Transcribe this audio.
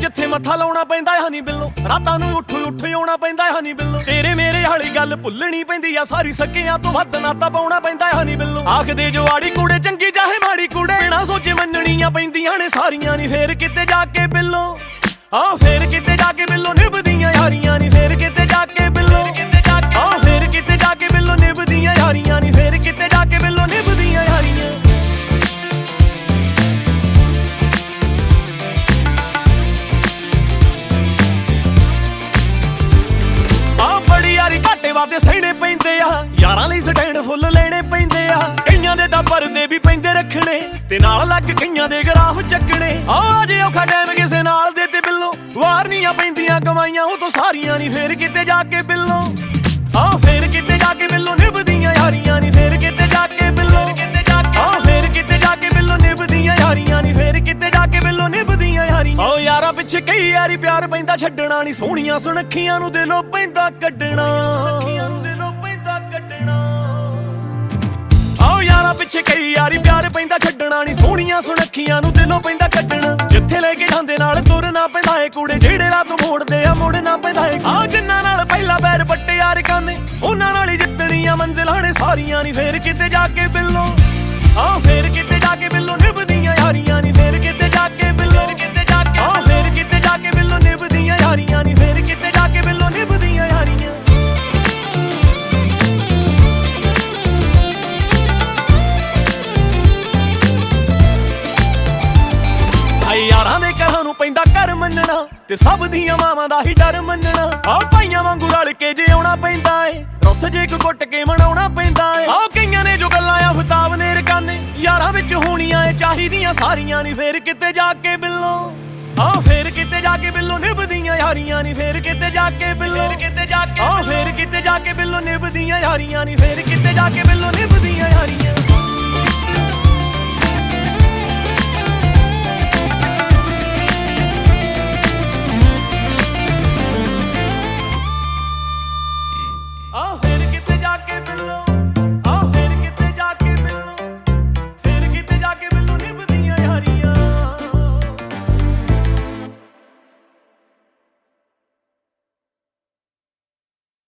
ਜਿੱਥੇ ਮੱਥਾ ਲਾਉਣਾ ਪੈਂਦਾ ਹਨੀ ਬਿੱਲੋ, ਰਾਤਾਂ ਨੂੰ ਉੱਠ ਆਉਣਾ ਪੈਂਦਾ ਹਨੀ ਬਿੱਲੋ। ਤੇਰੇ ਮੇਰੇ ਵਾਲੀ ਗੱਲ ਭੁੱਲਣੀ ਪੈਂਦੀ ਆ ਸਾਰੀ, ਸਕਿਆਂ ਤੋਂ ਵੱਧ ਨਾਤਾ ਪਾਉਣਾ ਪੈਂਦਾ ਹਨੀ ਬਿੱਲੋ। ਆਖਦੇ ਜੋ ਆੜੀ ਕੁੜੇ ਚੰਗੀ ਚਾਹੇ ਮਾੜੀ ਕੁੜੇ, ਬਿਨਾਂ ਸੋਚੇ ਮੰਨਣੀਆਂ ਪੈਂਦੀਆਂ ਨੇ ਸਾਰੀਆਂ ਨੀ। ਫੇਰ ਕਿਤੇ ਜਾ ਕੇ ਬਿੱਲੋ, ਫੇਰ ਕਿਤੇ ਜਾ ਕੇ ਬਿੱਲੋ ਨਿਭਦੀਆਂ ਯਾਰੀਆਂ ਨੀ। ਫੇਰ ਕਿਤੇ ਜਾ ਕੇ ਬਿੱਲੋ, ਫੇਰ ਕਿਤੇ ਜਾ ਕੇ ਬਿੱਲੋ ਨਿਭਦੀਆਂ ਯਾਰੀਆਂ ਨੀ। ਫੇਰ ਕਿਤੇ ਜਾ ਕੇ ਬਿੱਲੋ ਨਿਭਦੀਆਂ ਯਾਰੀਆਂ। ਬੜੀ ਯਾਰੀ ਘਾਟੇ ਵਾਦੇ ਸਹਿਣੇ ਪੈਂਦੇ ਆ, ਯਾਰਾਂ ਲਈ ਸਟੈਂਡ ਫੁੱਲ ਲੈਣੇ ਪੈਂਦੇ ਆ। ਕਈਆਂ ਦੇ ਤਾਂ ਪਰਦੇ ਵੀ ਪੈਂਦੇ ਰੱਖਣੇ, ਤੇ ਨਾਲ ਲੱਗ ਕਈਆਂ ਦੇ ਗਰਾਫ ਚੱਕਣੇ। ਅੱਜ ਔਖਾ ਟਾਈਮ ਕਿਸੇ ਨਾਲ ਦੇ ਤੇ ਬਿੱਲੋ, ਵਾਰਨੀਆਂ ਪੈਂਦੀਆਂ ਕਮਾਈਆਂ ਉਹ ਤੋਂ ਸਾਰੀਆਂ ਨੀ। ਫੇਰ ਕਿਤੇ ਜਾ ਕੇ ਬਿੱਲੋ, ਫੇਰ ਕਿਤੇ ਜਾ ਕੇ ਬਿੱਲੋ ਨਿਭਦੀਆਂ ਯਾਰੀਆਂ ਨੀ। ਫੇਰ ਕਿਤੇ ਜਾ ਕੇ ਬਿੱਲੋ, ਫੇਰ ਕਿਤੇ ਜਾ ਕੇ ਬਿੱਲੋ ਨਿਭਦੀਆਂ ਯਾਰੀਆਂ ਨੀ। ਫੇਰ ਕਿਤੇ ਜਾ ਕੇ ਬਿੱਲੋ ਨਿਭਦੀਆਂ ਯਾਰੀਆਂ। ਯਾਰਾਂ ਪਿੱਛੇ ਕਈ ਯਾਰੀ ਪਿਆਰ ਪੈਂਦਾ ਛੱਡਣਾ ਨੀ, ਸੋਹਣੀਆਂ ਸੁਨੱਖੀਆਂ ਨੂੰ ਦਿਲੋਂ ਪੈਂਦਾ ਕੱਢਣਾ। ਯਾਰਾਂ ਪਿੱਛੇ ਕਈ ਯਾਰੀ ਪਿਆਰ ਪੈਂਦਾ ਛੱਡਣਾ ਨੀ, ਸੋਹਣੀਆਂ ਸੁਨੱਖੀਆਂ ਨੂੰ ਦਿਲੋਂ ਪੈਂਦਾ ਕੱਢਣਾ। ਜਿੱਥੇ ਲੈ ਕੇ ਜਾਂਦੇ ਨਾਲ ਤੁਰਨਾ ਪੈਂਦਾ ਏ ਕੁੜੇ, ਜਿਹੜੇ ਰਾਤ ਮੋੜਦੇ ਆ ਮੁੜਨਾ ਪੈਂਦਾ ਏ। ਜਿੰਨਾਂ ਨਾਲ ਪਹਿਲਾ ਪੈਰ ਪੱਟੇ ਯਾਰ ਕਾਨੇ, ਉਹਨਾਂ ਨਾਲ ਹੀ ਜਿੱਤਣੀਆਂ ਮੰਜ਼ਿਲਾਂ ਨੇ ਸਾਰੀਆਂ ਨੀ। ਫੇਰ ਕਿਤੇ ਜਾ ਕੇ ਬਿੱਲੋ, ਫੇਰ ਕਿਤੇ ਜਾ ਕੇ ਬਿੱਲੋ ਨਿਭਦੀਆਂ ਯਾਰੀਆਂ ਨੀ। ਫੇਰ ਕਿਤੇ ਜਾ ਕੇ ਬਿੱਲੋ, ਫੇਰ ਕਿਤੇ ਜਾ ਕੇ ਬਿੱਲੋ ਨਿਭਦੀਆਂ ਯਾਰੀਆਂ ਨੀ। ਫੇਰ ਕਿਤੇ ਜਾ ਕੇ ਬਿੱਲੋ ਨਿਭਦੀਆਂ ਯਾਰੀਆਂ। ਯਾਰਾਂ ਦੇ ਘਰਾਂ ਨੂੰ ਪੈਂਦਾ ਘਰ ਮੰਨਣਾ, ਤੇ ਸਭ ਦੀਆਂ ਮਾਵਾਂ ਦਾ ਹੀ ਡਰ ਮੰਨਣਾ। ਭਾਈਆਂ ਵਾਂਗੂ ਰਲ ਕੇ ਜੇ ਆਉਣਾ ਪੈਂਦਾ ਏ, ਰੁੱਸ ਜੇ ਇੱਕ ਗੁੱਟ ਕੇ ਮਨਾਉਣਾ ਪੈਂਦਾ ਏ। ਕਈਆਂ ਨੇ ਜੋ ਗੱਲਾਂ ਆਫਤਾਬ ਨੇ ਰਕਾਨੇ, ਯਾਰਾਂ ਵਿੱਚ ਹੋਣੀਆਂ ਏ ਚਾਹੀਦੀਆਂ ਸਾਰੀਆਂ ਨੀ। ਫੇਰ ਕਿਤੇ ਜਾ ਕੇ ਬਿੱਲੋ, ਫੇਰ ਕਿਤੇ ਜਾ ਕੇ ਬਿੱਲੋ ਨਿਭਦੀਆਂ ਯਾਰੀਆਂ ਨੀ। ਫੇਰ ਕਿਤੇ ਜਾ ਕੇ ਬਿੱਲੋ, ਫੇਰ ਕਿਤੇ ਜਾ ਕੇ ਬਿੱਲੋ ਨਿਭਦੀਆਂ ਯਾਰੀਆਂ ਨੀ। ਫੇਰ ਕਿਤੇ ਜਾ ਕੇ ਬਿੱਲੋ ਨਿਭਦੀਆਂ ਯਾਰੀਆਂ।